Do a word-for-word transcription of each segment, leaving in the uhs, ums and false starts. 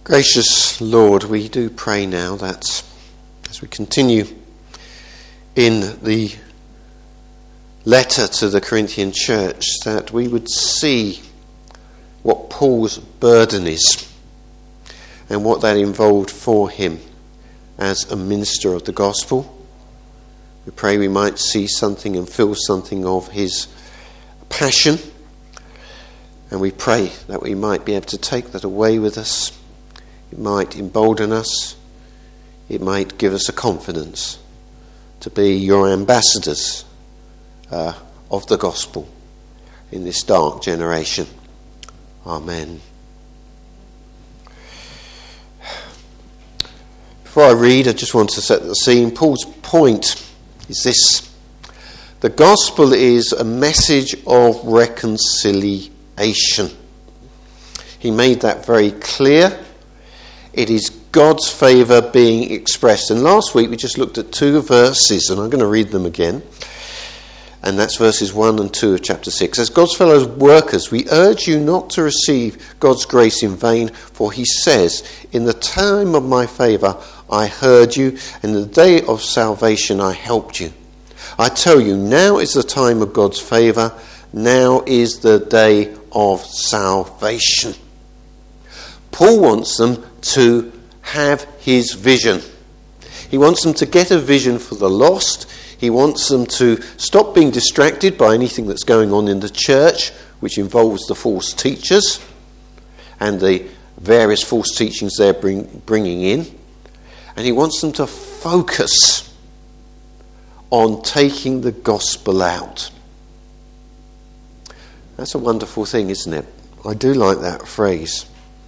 Gracious Lord, we do pray now that as we continue in the letter to the Corinthian church, that we would see what Paul's burden is and what that involved for him as a minister of the gospel. We pray we might see something and feel something of his passion, and we pray that we might be able to take that away with us. It might embolden us. It might give us a confidence to be your ambassadors uh, of the gospel in this dark generation. Amen. Before I read, I just want to set the scene. Paul's point is this: the gospel is a message of reconciliation. He made that very clear. It is God's favour being expressed. And last week we just looked at two verses, and I'm going to read them again. And that's verses one and two of chapter six. As God's fellow workers, we urge you not to receive God's grace in vain, for he says, in the time of my favour I heard you, and in the day of salvation I helped you. I tell you, now is the time of God's favour. Now is the day of salvation. Paul wants them to have his vision. He wants them to get a vision for the lost. He wants them to stop being distracted by anything that's going on in the church, which involves the false teachers and the various false teachings they're bring, bringing in. And he wants them to focus on taking the gospel out. That's a wonderful thing, isn't it? I do like that phrase.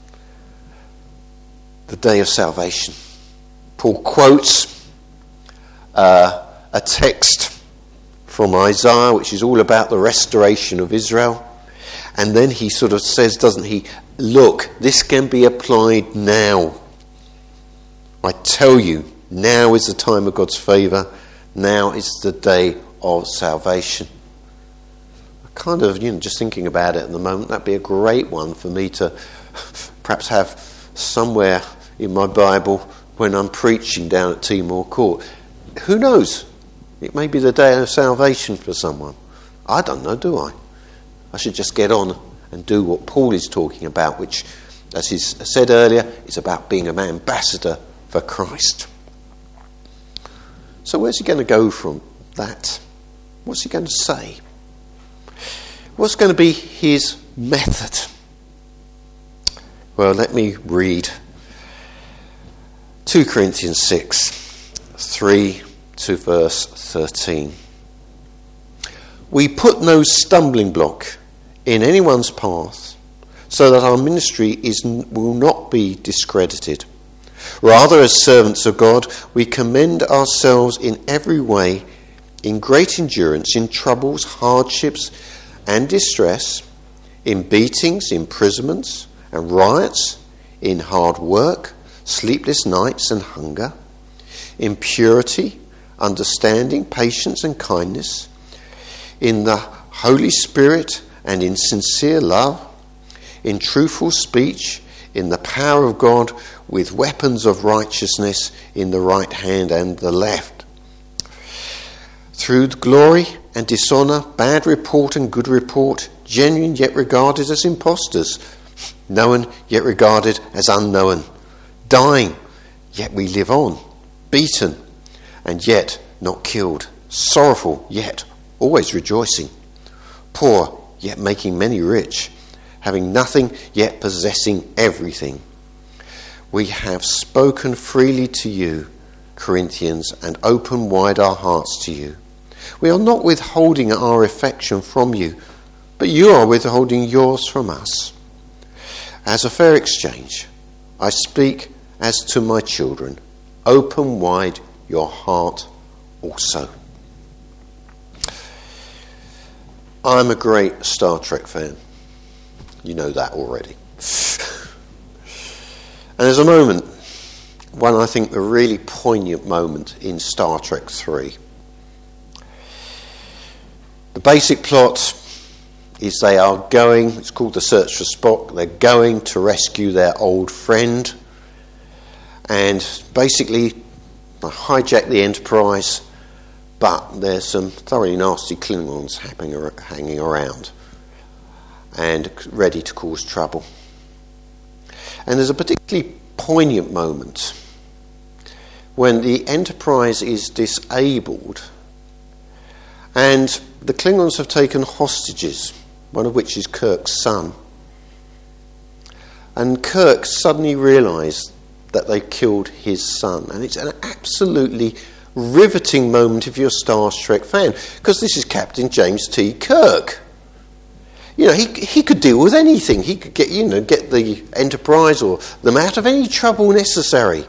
The day of salvation. Paul quotes uh, a text from Isaiah, which is all about the restoration of Israel. And then he sort of says, doesn't he, look, this can be applied now. I tell you, now is the time of God's favour. Now is the day of salvation. I kind of, you know, just thinking about it at the moment, that'd be a great one for me to perhaps have somewhere in my Bible when I'm preaching down at Timor Court. Who knows? It may be the day of salvation for someone. I don't know, do I? I should just get on and do what Paul is talking about, which, as he said earlier, is about being an ambassador for Christ. So where's he going to go from that? What's he going to say? What's going to be his method? Well, let me read two Corinthians six, three to verse thirteen. We put no stumbling block in anyone's path, so that our ministry is will not be discredited. Rather, as servants of God, we commend ourselves in every way, in great endurance, in troubles, hardships, and distress, in beatings, imprisonments, and riots, in hard work, sleepless nights and hunger, in purity, understanding, patience and kindness, in the Holy Spirit and in sincere love, in truthful speech, in the power of God, with weapons of righteousness in the right hand and the left. Through glory and dishonour, bad report and good report, genuine yet regarded as impostors, known yet regarded as unknown, dying yet we live on, beaten and yet not killed, sorrowful yet always rejoicing, poor yet making many rich, having nothing yet possessing everything. We have spoken freely to you, Corinthians, and opened wide our hearts to you. We are not withholding our affection from you, but you are withholding yours from us. As a fair exchange, I speak as to my children. Open wide your heart also. I'm a great Star Trek fan. You know that already. And there's a moment, one I think a really poignant moment in Star Trek three. The basic plot is they are going, it's called The Search for Spock, they're going to rescue their old friend and basically they hijack the Enterprise, but there's some thoroughly nasty Klingons hanging around and ready to cause trouble. And there's a particularly poignant moment when the Enterprise is disabled and the Klingons have taken hostages, one of which is Kirk's son. And Kirk suddenly realised that they killed his son. And it's an absolutely riveting moment if you're a Star Trek fan, because this is Captain James T. Kirk. You know, he he could deal with anything. He could get, you know, get the Enterprise or them out of any trouble necessary.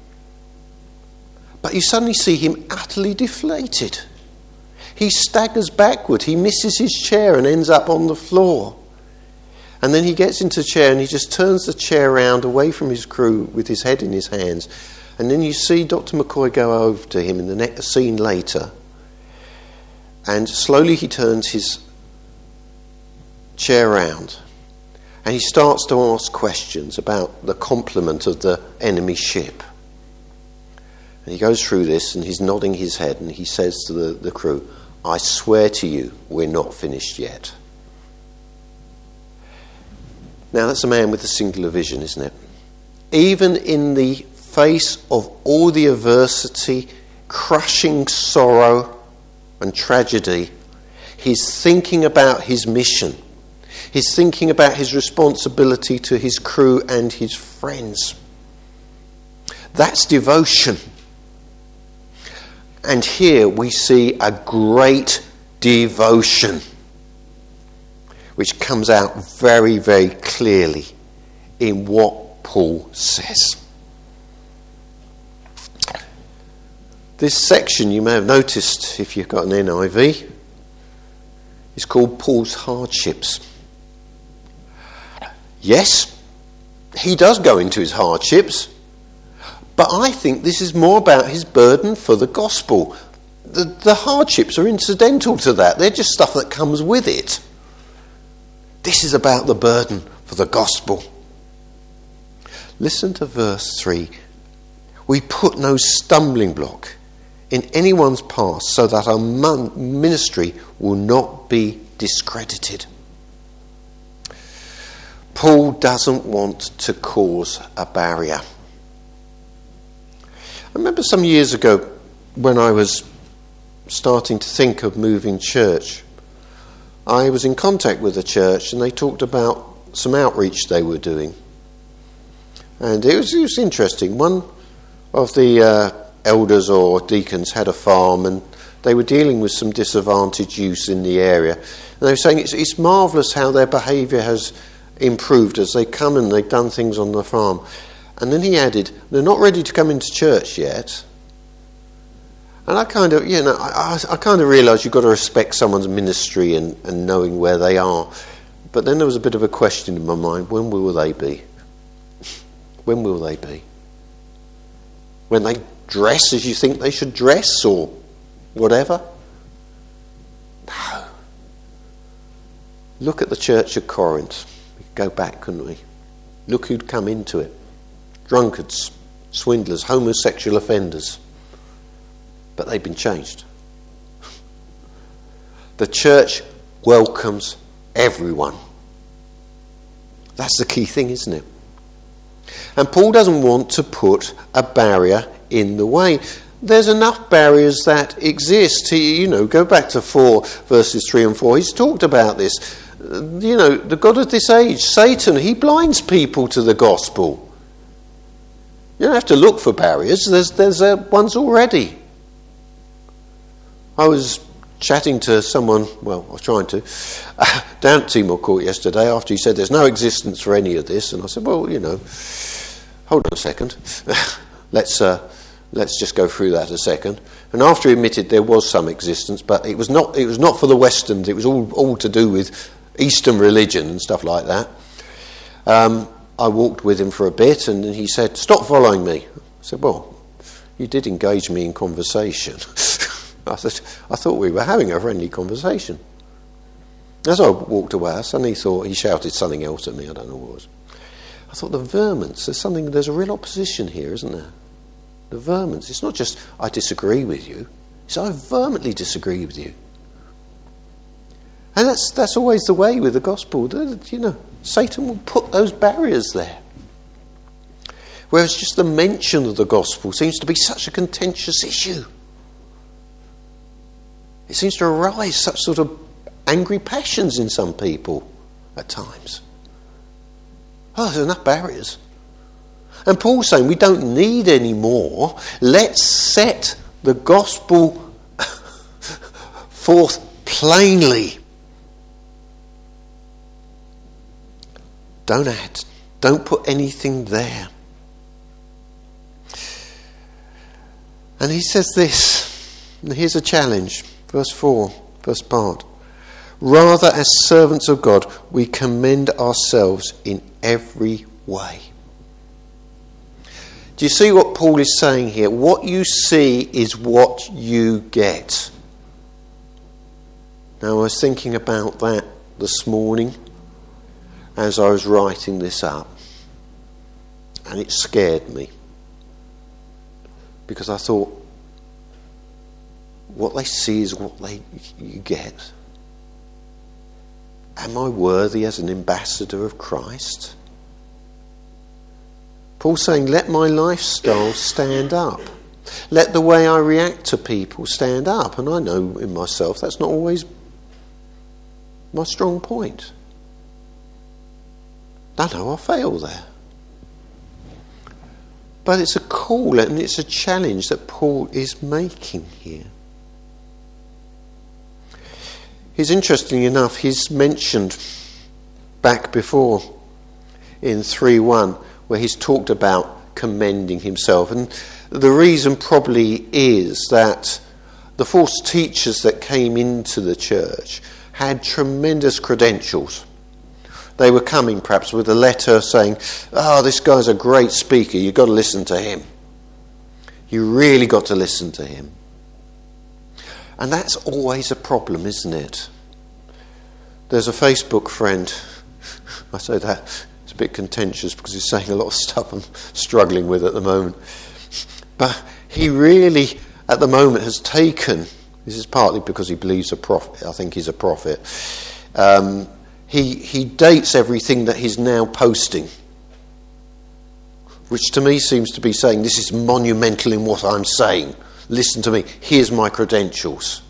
But you suddenly see him utterly deflated. He staggers backward. He misses his chair and ends up on the floor. And then he gets into the chair and he just turns the chair around away from his crew with his head in his hands. And then you see Doctor McCoy go over to him in the next scene later. And slowly he turns his chair around. And he starts to ask questions about the complement of the enemy ship. And he goes through this and he's nodding his head and he says to the, the crew, "I swear to you, we're not finished yet." Now that's a man with a singular vision, isn't it? Even in the face of all the adversity, crushing sorrow and tragedy, he's thinking about his mission. He's thinking about his responsibility to his crew and his friends. That's devotion. And here we see a great devotion, which comes out very, very clearly in what Paul says. This section, you may have noticed if you've got an N I V, is called Paul's hardships. Yes, he does go into his hardships, but I think this is more about his burden for the gospel. The, the hardships are incidental to that. They're just stuff that comes with it. This is about the burden for the gospel. Listen to verse three. We put no stumbling block in anyone's path so that our ministry will not be discredited. Paul doesn't want to cause a barrier. I remember some years ago when I was starting to think of moving church, I was in contact with a church and they talked about some outreach they were doing. And it was, it was interesting. One of the uh, elders or deacons had a farm and they were dealing with some disadvantaged youth in the area. And they were saying it's, it's marvellous how their behaviour has improved as they come and they've done things on the farm. And then he added, they're not ready to come into church yet. And I kind of, you know, I, I kind of realised you've got to respect someone's ministry and, and knowing where they are. But then there was a bit of a question in my mind, when will they be? When will they be? When they dress as you think they should dress or whatever? No. Look at the church of Corinth. We could go back, couldn't we? Look who'd come into it. Drunkards, swindlers, homosexual offenders. But they've been changed. The church welcomes everyone. That's the key thing, isn't it? And Paul doesn't want to put a barrier in the way. There's enough barriers that exist. He, you know, go back to four, verses three and four. He's talked about this. You know, the God of this age, Satan, he blinds people to the gospel. You don't have to look for barriers. There's there's uh, ones already. I was chatting to someone, well, I was trying to, uh, down at Timor Court yesterday after he said there's no existence for any of this. And I said, well, you know, hold on a second. let's uh, let's just go through that a second. And after he admitted there was some existence, but it was not it was not for the Westerns. It was all, all to do with Eastern religion and stuff like that. Um, I walked with him for a bit and he said, stop following me. I said, well, you did engage me in conversation. I said, I thought we were having a friendly conversation. As I walked away, I suddenly thought he shouted something else at me. I don't know what it was. I thought the vermins, there's something, there's a real opposition here, isn't there? The vermins, it's not just I disagree with you, it's I vehemently disagree with you. And that's that's always the way with the gospel. You know, Satan will put those barriers there. Whereas just the mention of the gospel seems to be such a contentious issue. It seems to arise such sort of angry passions in some people at times. Oh, there's enough barriers. And Paul's saying we don't need any more. Let's set the gospel forth plainly. Don't add. Don't put anything there. And he says this, and here's a challenge. Verse four, first part. Rather, as servants of God, we commend ourselves in every way. Do you see what Paul is saying here? What you see is what you get. Now, I was thinking about that this morning as I was writing this up. And it scared me. Because I thought, what they see is what they you get. Am I worthy as an ambassador of Christ? Paul's saying, let my lifestyle stand up. Let the way I react to people stand up. And I know in myself that's not always my strong point. I know I fail there. But it's a call and it's a challenge that Paul is making here. He's, interestingly enough, he's mentioned back before in three one where he's talked about commending himself. And the reason probably is that the false teachers that came into the church had tremendous credentials. They were coming perhaps with a letter saying, oh, this guy's a great speaker, you've got to listen to him. You really got to listen to him. And that's always a problem, isn't it? There's a Facebook friend, I say that, it's a bit contentious because he's saying a lot of stuff I'm struggling with at the moment. But he really, at the moment, has taken, this is partly because he believes a prophet, I think he's a prophet, um, he, he dates everything that he's now posting, which to me seems to be saying, this is monumental in what I'm saying. Listen to me, here's my credentials.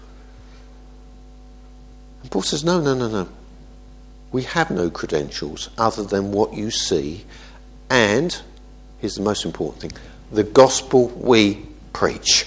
And Paul says, no, no, no, no. We have no credentials other than what you see. And, here's the most important thing, the gospel we preach.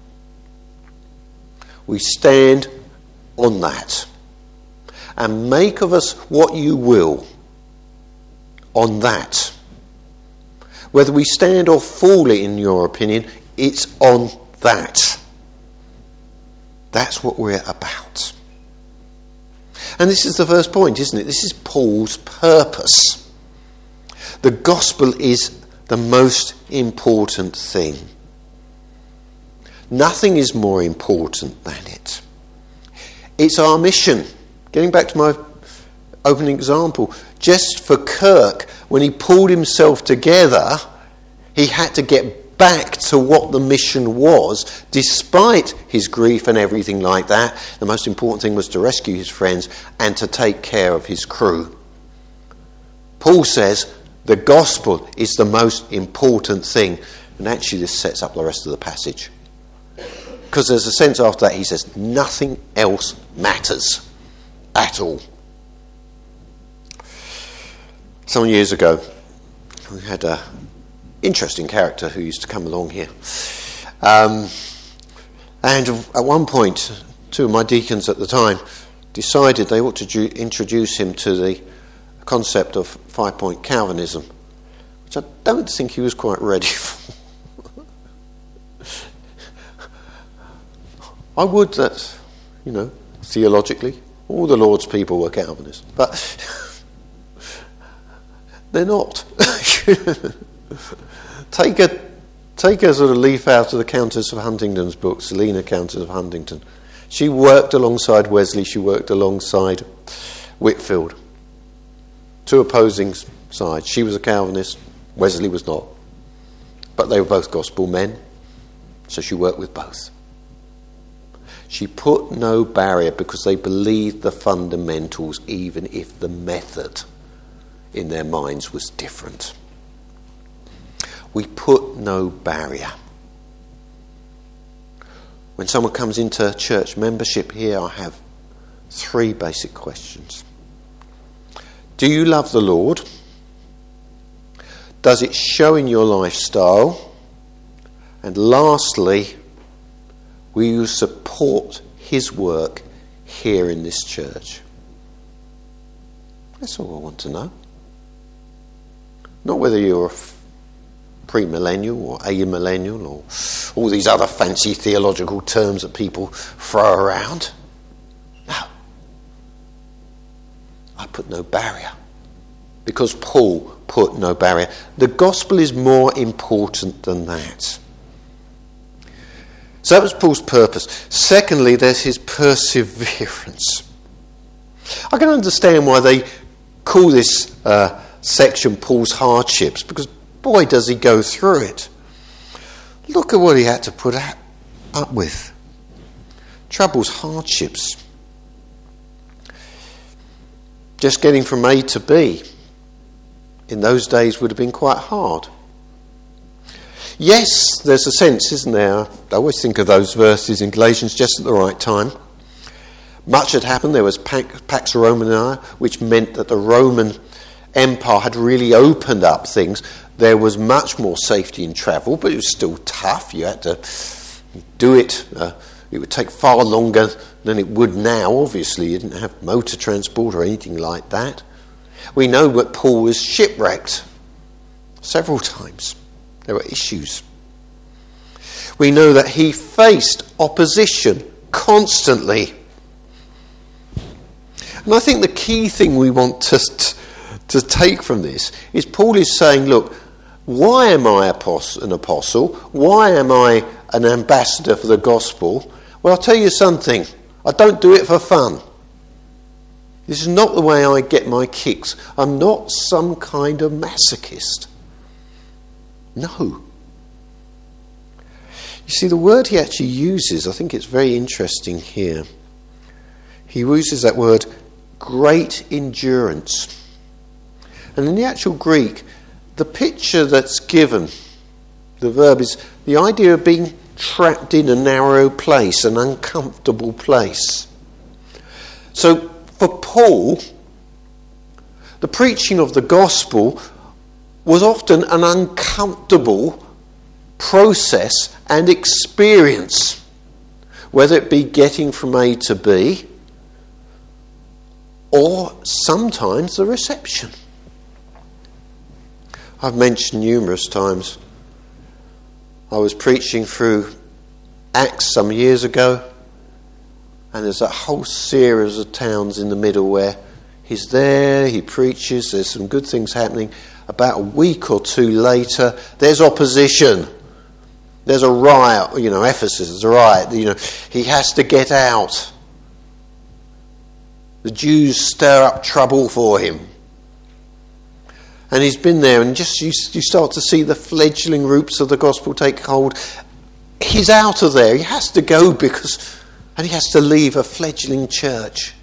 We stand on that. And make of us what you will on that. Whether we stand or fall, in your opinion, it's on that. That's what we're about. And this is the first point, isn't it? This is Paul's purpose. The gospel is the most important thing. Nothing is more important than it. It's our mission. Getting back to my opening example, just for Kirk, when he pulled himself together, he had to get back to what the mission was, despite his grief and everything like that. The most important thing was to rescue his friends and to take care of his crew. Paul says the gospel is the most important thing. And actually this sets up the rest of the passage. Because there's a sense after that he says nothing else matters at all. Some years ago, we had a interesting character who used to come along here. Um, and at one point, two of my deacons at the time decided they ought to ju- introduce him to the concept of five-point Calvinism, which I don't think he was quite ready for. I would that, you know, theologically, all the Lord's people were Calvinists, but they're not. Take a take a sort of leaf out of the Countess of Huntingdon's book, Selina Countess of Huntingdon. She worked alongside Wesley, she worked alongside Whitfield. Two opposing sides. She was a Calvinist, Wesley was not. But they were both gospel men, so she worked with both. She put no barrier because they believed the fundamentals, even if the method in their minds was different. We put no barrier. When someone comes into church membership here, I have three basic questions. Do you love the Lord? Does it show in your lifestyle? And lastly, will you support his work here in this church? That's all I want to know. Not whether you're a pre-millennial or amillennial or all these other fancy theological terms that people throw around. No. I put no barrier. Because Paul put no barrier. The gospel is more important than that. So that was Paul's purpose. Secondly, there's his perseverance. I can understand why they call this uh, section Paul's hardships, because boy does he go through it. Look at what he had to put up with. Troubles, hardships. Just getting from A to B in those days would have been quite hard. Yes, there's a sense, isn't there? I always think of those verses in Galatians just at the right time. Much had happened. There was Pax Romana, which meant that the Roman Empire had really opened up things. There was much more safety in travel, but it was still tough. You had to do it. Uh, it would take far longer than it would now. Obviously, you didn't have motor transport or anything like that. We know that Paul was shipwrecked several times. There were issues. We know that he faced opposition constantly. And I think the key thing we want to, to take from this is Paul is saying, look, why am I an apostle? Why am I an ambassador for the gospel? Well, I'll tell you something. I don't do it for fun. This is not the way I get my kicks. I'm not some kind of masochist. No. You see, the word he actually uses, I think it's very interesting here. He uses that word, great endurance. And in the actual Greek, the picture that's given, the verb is the idea of being trapped in a narrow place, an uncomfortable place. So for Paul, the preaching of the gospel was often an uncomfortable process and experience, whether it be getting from A to B or sometimes the reception. I've mentioned numerous times I was preaching through Acts some years ago, and there's that whole series of towns in the middle where he's there, he preaches, there's some good things happening. About a week or two later, there's opposition. There's a riot. You know, Ephesus is a riot. You know, he has to get out. The Jews stir up trouble for him. And he's been there, and just you, you start to see the fledgling roots of the gospel take hold. He's out of there. He has to go because, and he has to leave a fledgling church.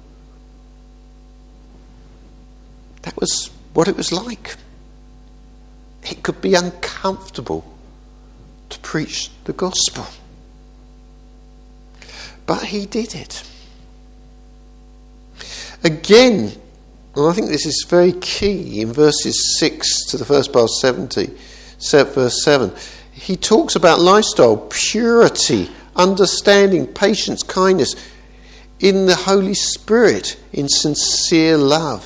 That was what it was like. It could be uncomfortable to preach the gospel. But he did it. Again, and I think this is very key in verses six to the first part of seventy, verse seven. He talks about lifestyle, purity, understanding, patience, kindness, in the Holy Spirit, in sincere love.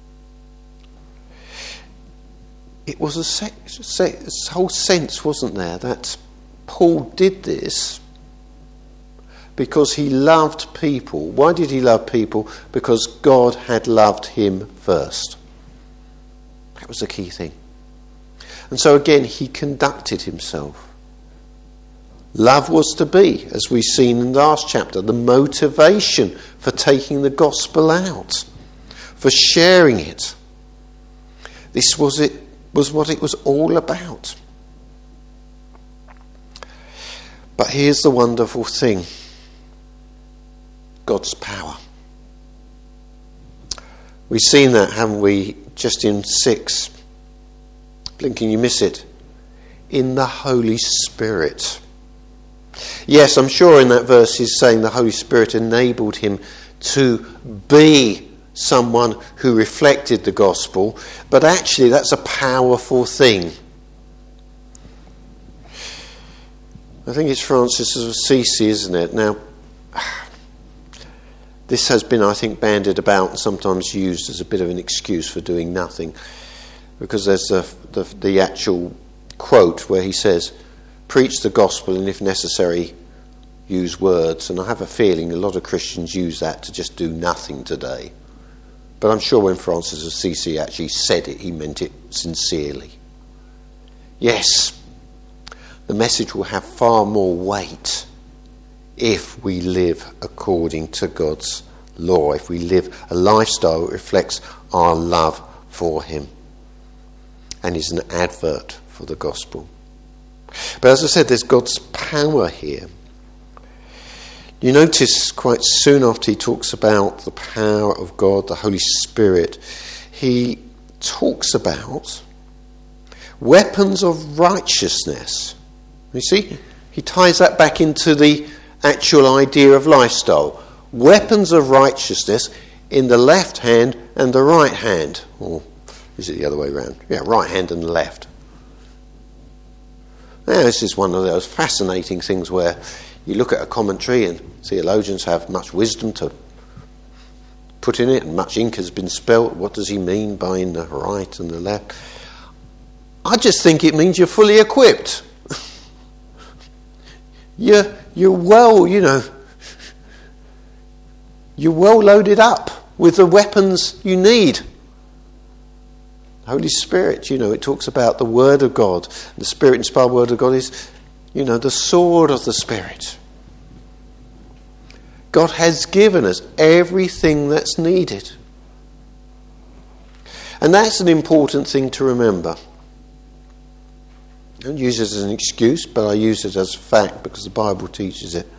It was a se- se- whole sense, wasn't there, that Paul did this because he loved people. Why did he love people? Because God had loved him first. That was the key thing. And so again, he conducted himself. Love was to be, as we've seen in the last chapter, the motivation for taking the gospel out, for sharing it. This was it was what it was all about. But here's the wonderful thing. God's power. We've seen that, haven't we, just in six. Blinking, you miss it. In the Holy Spirit. Yes, I'm sure in that verse he's saying the Holy Spirit enabled him to be someone who reflected the gospel, but actually that's a powerful thing. I think it's Francis of Assisi, isn't it? Now, this has been, I think, bandied about and sometimes used as a bit of an excuse for doing nothing, because there's the, the, the actual quote where he says, preach the gospel and if necessary use words. And I have a feeling a lot of Christians use that to just do nothing today. But I'm sure when Francis of Assisi actually said it, he meant it sincerely. Yes, the message will have far more weight if we live according to God's law, if we live a lifestyle that reflects our love for him and is an advert for the gospel. But as I said, there's God's power here. You notice quite soon after he talks about the power of God, the Holy Spirit, he talks about weapons of righteousness. You see, he ties that back into the actual idea of lifestyle. Weapons of righteousness in the left hand and the right hand. Or is it the other way around? Yeah, right hand and the left. Now, this is one of those fascinating things where you look at a commentary and theologians have much wisdom to put in it and much ink has been spilt. What does he mean by in the right and the left? I just think it means you're fully equipped. you're, you're well, you know, you're well loaded up with the weapons you need. Holy Spirit, you know, it talks about the Word of God. The Spirit-inspired Word of God is, you know, the sword of the Spirit. God has given us everything that's needed. And that's an important thing to remember. I don't use it as an excuse, but I use it as a fact because the Bible teaches it.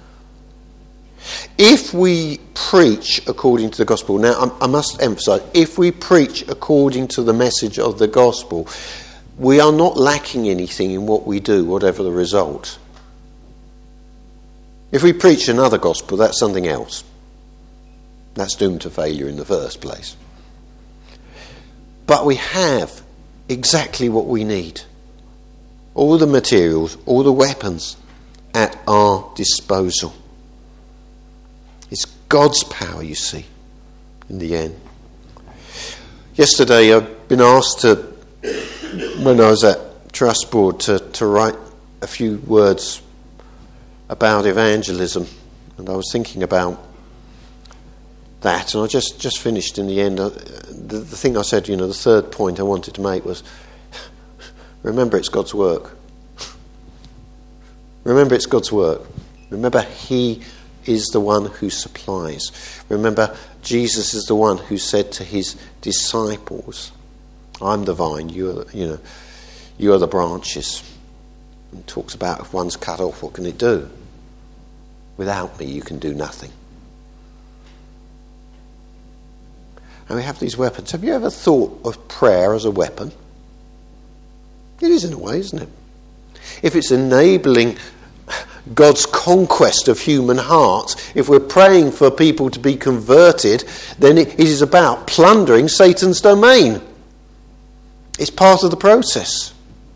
If we preach according to the gospel, now I must emphasise, if we preach according to the message of the gospel, we are not lacking anything in what we do, whatever the result. If we preach another gospel, that's something else. That's doomed to failure in the first place. But we have exactly what we need. All the materials, all the weapons at our disposal. It's God's power, you see, in the end. Yesterday I've been asked to, when I was at Trust Board, to, to write a few words about evangelism. And I was thinking about that, and I just, just finished in the end. Uh, the, the thing I said, you know, the third point I wanted to make was, remember it's God's work. Remember it's God's work. Remember he is the one who supplies. Remember, Jesus is the one who said to his disciples, I'm the vine, you are, you know, you are the branches. And talks about if one's cut off, what can it do? Without me, you can do nothing. And we have these weapons. Have you ever thought of prayer as a weapon? It is in a way, isn't it? If it's enabling God's conquest of human hearts, if we're praying for people to be converted, then it is about plundering Satan's domain. It's part of the process.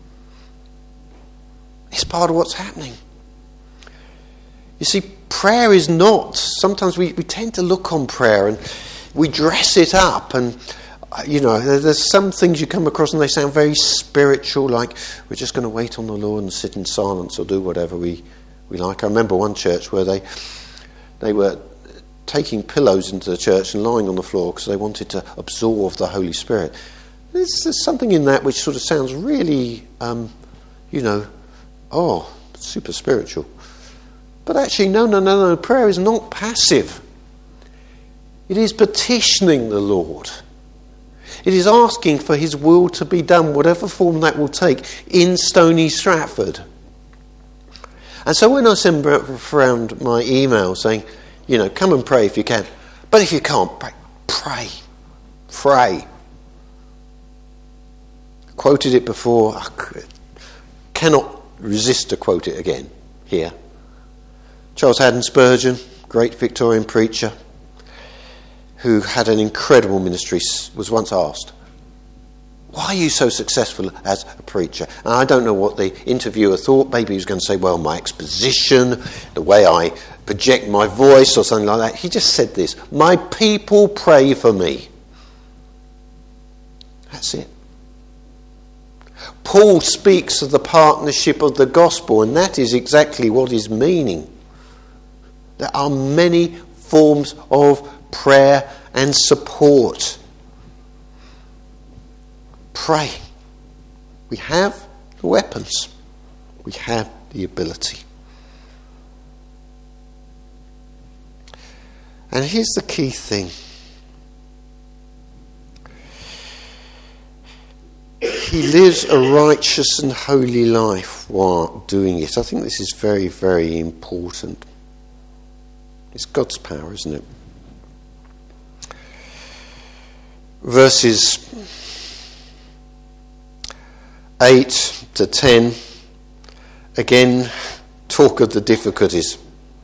It's part of what's happening. You see, prayer is not, sometimes we, we tend to look on prayer and we dress it up, and you know, there's some things you come across and they sound very spiritual, like we're just going to wait on the Lord and sit in silence or do whatever we, we like. I remember one church where they they were taking pillows into the church and lying on the floor because they wanted to absorb the Holy Spirit. There's, there's something in that which sort of sounds really, um, you know, oh, super spiritual. But actually, no, no, no, no. Prayer is not passive. It is petitioning the Lord. It is asking for his will to be done, whatever form that will take, in Stony Stratford. And so when I send around my email saying, you know, come and pray if you can, but if you can't, pray. Pray. Pray. Quoted it before. I cannot resist to quote it again here. Charles Haddon Spurgeon, great Victorian preacher, who had an incredible ministry, was once asked, why are you so successful as a preacher? And I don't know what the interviewer thought. Maybe he was going to say, well, my exposition, the way I project my voice or something like that. He just said this, my people pray for me. That's it. Paul speaks of the partnership of the gospel, and that is exactly what he's meaning. There are many forms of prayer and support. Pray. We have the weapons. We have the ability. And here's the key thing. He lives a righteous and holy life while doing it. I think this is very, very important. It's God's power, isn't it? Verses eight to ten, again, talk of the difficulties.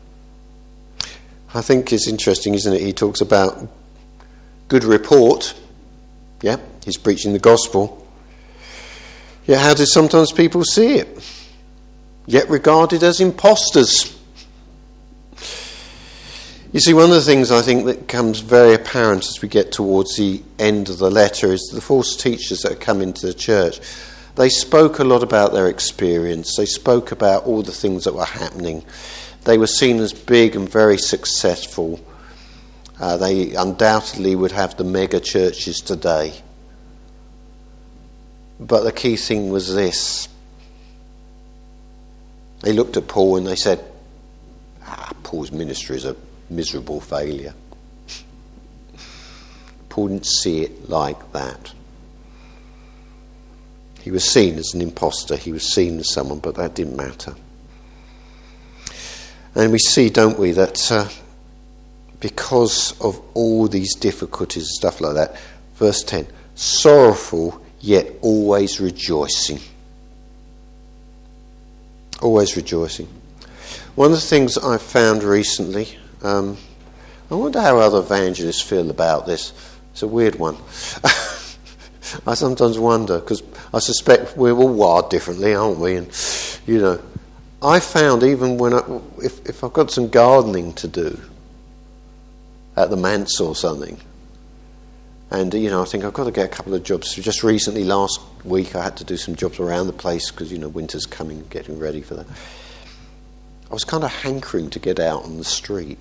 I think it's interesting, isn't it? He talks about good report. Yeah, he's preaching the gospel. Yet how do sometimes people see it? Yet regarded as impostors. You see, one of the things I think that becomes very apparent as we get towards the end of the letter is the false teachers that come into the church. They spoke a lot about their experience. They spoke about all the things that were happening. They were seen as big and very successful. Uh, they undoubtedly would have the mega churches today. But the key thing was this. They looked at Paul and they said, ah, Paul's ministry is a miserable failure. Paul didn't see it like that. He was seen as an imposter. He was seen as someone, but that didn't matter. And we see, don't we, that uh, because of all these difficulties and stuff like that, verse ten, sorrowful yet always rejoicing. Always rejoicing. One of the things I've found recently, um, I wonder how other evangelists feel about this. It's a weird one. I sometimes wonder, because I suspect we're all wired differently, aren't we? And, you know, I found even when I, if, if I've got some gardening to do at the manse or something, and, you know, I think I've got to get a couple of jobs. So just recently, last week, I had to do some jobs around the place because, you know, winter's coming, getting ready for that. I was kind of hankering to get out on the street.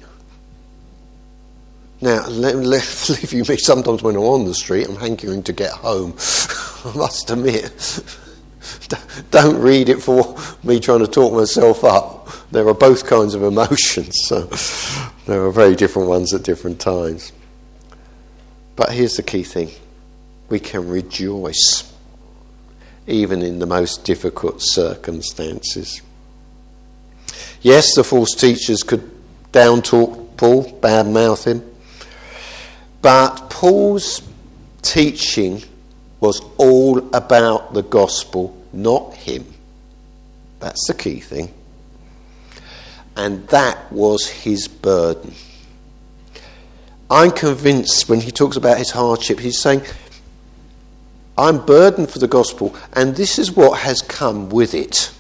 Now, let, let, believe you me, sometimes when I'm on the street, I'm hankering to get home. I must admit. Don't read it for me trying to talk myself up. There are both kinds of emotions. So there are very different ones at different times. But here's the key thing. We can rejoice even in the most difficult circumstances. Yes, the false teachers could down-talk Paul, bad-mouth him. But Paul's teaching was all about the gospel, not him. That's the key thing. And that was his burden. I'm convinced when he talks about his hardship, he's saying, I'm burdened for the gospel, and this is what has come with it.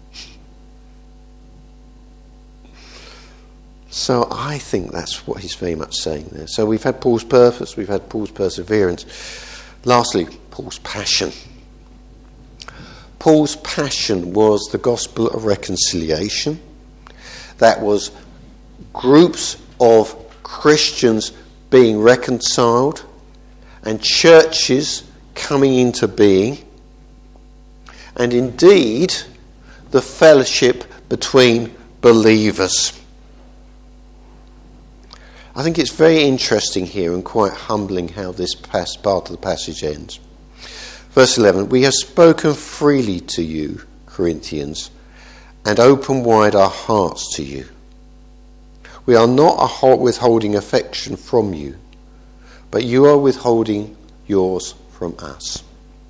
So I think that's what he's very much saying there. So we've had Paul's purpose, we've had Paul's perseverance. Lastly, Paul's passion. Paul's passion was the gospel of reconciliation. That was groups of Christians being reconciled and churches coming into being, and indeed the fellowship between believers. I think it's very interesting here and quite humbling how this pas- part of the passage ends. Verse eleven, we have spoken freely to you, Corinthians, and open wide our hearts to you. We are not withholding affection from you, but you are withholding yours from us.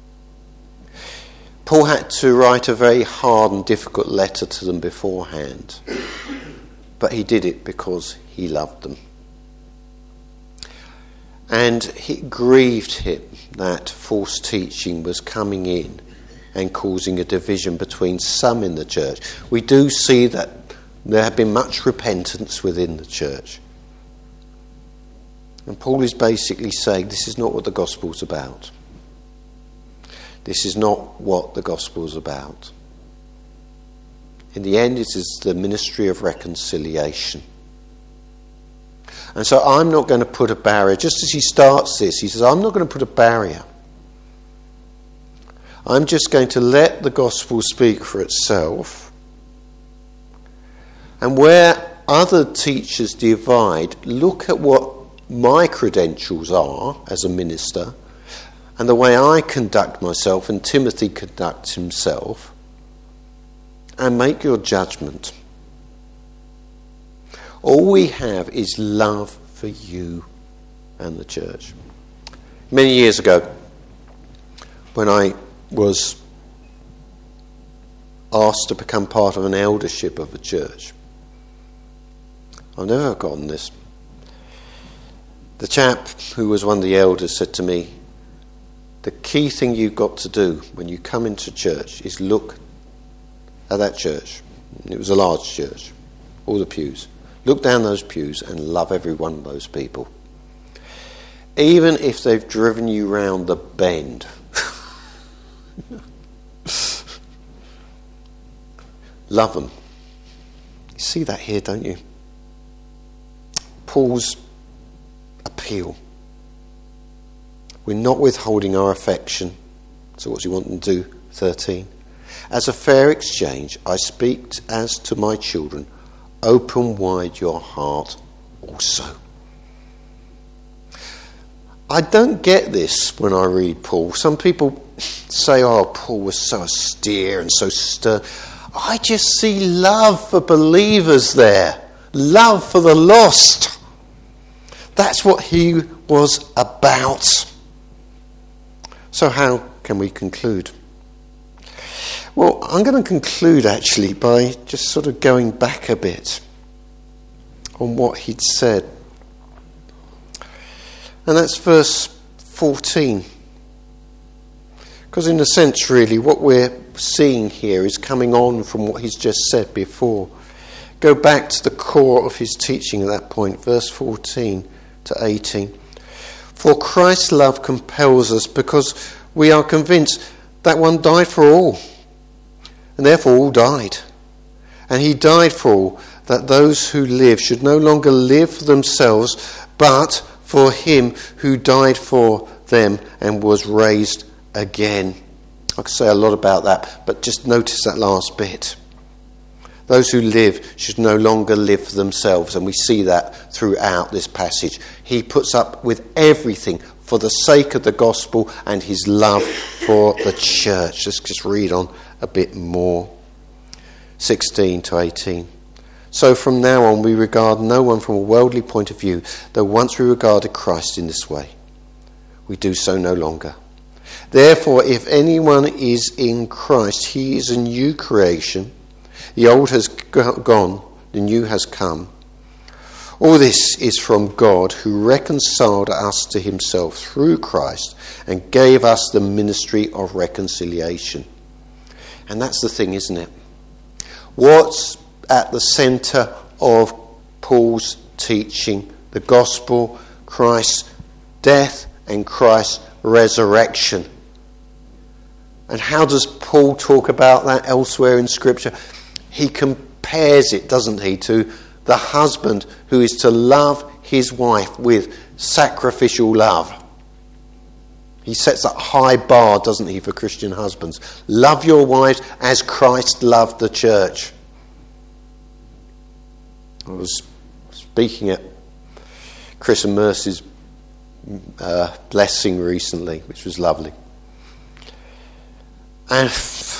Paul had to write a very hard and difficult letter to them beforehand, but he did it because he loved them. And it grieved him that false teaching was coming in and causing a division between some in the church. We do see that there had been much repentance within the church. And Paul is basically saying this is not what the gospel's about. This is not what the gospel's about. In the end, it is the ministry of reconciliation. And so I'm not going to put a barrier. Just as he starts this, he says, I'm not going to put a barrier. I'm just going to let the gospel speak for itself. And where other teachers divide, look at what my credentials are as a minister and the way I conduct myself and Timothy conducts himself, and make your judgment. All we have is love for you and the church. Many years ago, when I was asked to become part of an eldership of a church, I've never forgotten this. The chap who was one of the elders said to me, the key thing you've got to do when you come into church is look at that church. It was a large church, all the pews. Look down those pews and love every one of those people. Even if they've driven you round the bend. Love them. You see that here, don't you? Paul's appeal. We're not withholding our affection. So what's he want them to do? thirteen. As a fair exchange, I speak as to my children. Open wide your heart also. I don't get this when I read Paul. Some people say, oh, Paul was so austere and so stern. I just see love for believers there. Love for the lost. That's what he was about. So how can we conclude? Well, I'm going to conclude actually by just sort of going back a bit on what he'd said. And that's verse fourteen. Because in a sense, really, what we're seeing here is coming on from what he's just said before. Go back to the core of his teaching at that point, verse fourteen to eighteen. For Christ's love compels us because we are convinced that one died for all, and therefore all died. And he died for all, that those who live should no longer live for themselves, but for him who died for them and was raised again. I could say a lot about that, but just notice that last bit. Those who live should no longer live for themselves, and we see that throughout this passage. He puts up with everything for the sake of the gospel and his love for the church. Let's just read on a bit more. sixteen to eighteen. So from now on we regard no one from a worldly point of view, though once we regarded Christ in this way. We do so no longer. Therefore, if anyone is in Christ, he is a new creation. The old has gone, the new has come. All this is from God, who reconciled us to himself through Christ and gave us the ministry of reconciliation. And that's the thing, isn't it? What's at the centre of Paul's teaching? The gospel, Christ's death and Christ's resurrection. And how does Paul talk about that elsewhere in Scripture? He compares it, doesn't he, to the husband who is to love his wife with sacrificial love. He sets that high bar, doesn't he, for Christian husbands. Love your wives as Christ loved the church. I was speaking at Chris and Mercy's uh, blessing recently, which was lovely. And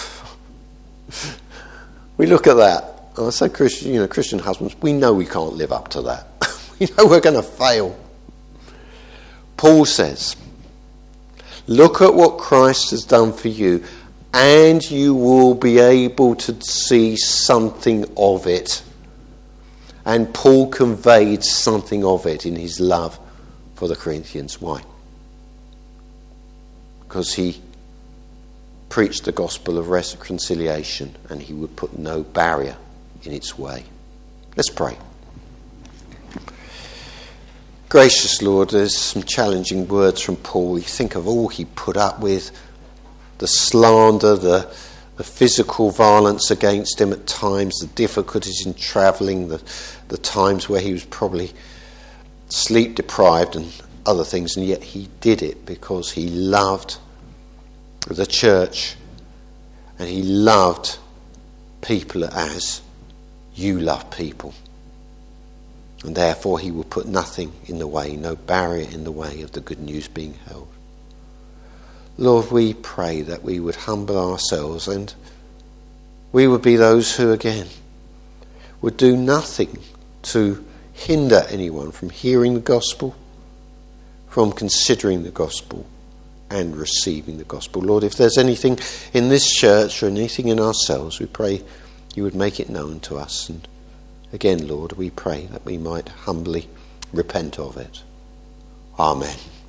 we look at that, and I say, Christian, you know, Christian husbands, we know we can't live up to that. We know we're going to fail. Paul says, look at what Christ has done for you, and you will be able to see something of it. And Paul conveyed something of it in his love for the Corinthians. Why? Because he preached the gospel of reconciliation, and he would put no barrier in its way. Let's pray. Gracious Lord, there's some challenging words from Paul. We think of all he put up with, the slander, the, the physical violence against him at times, the difficulties in travelling, the, the times where he was probably sleep deprived and other things, and yet he did it because he loved the church and he loved people as you love people. And therefore he will put nothing in the way, no barrier in the way of the good news being held. Lord, we pray that we would humble ourselves, and we would be those who, again, would do nothing to hinder anyone from hearing the gospel, from considering the gospel and receiving the gospel. Lord, if there's anything in this church or anything in ourselves, we pray you would make it known to us. And again, Lord, we pray that we might humbly repent of it. Amen.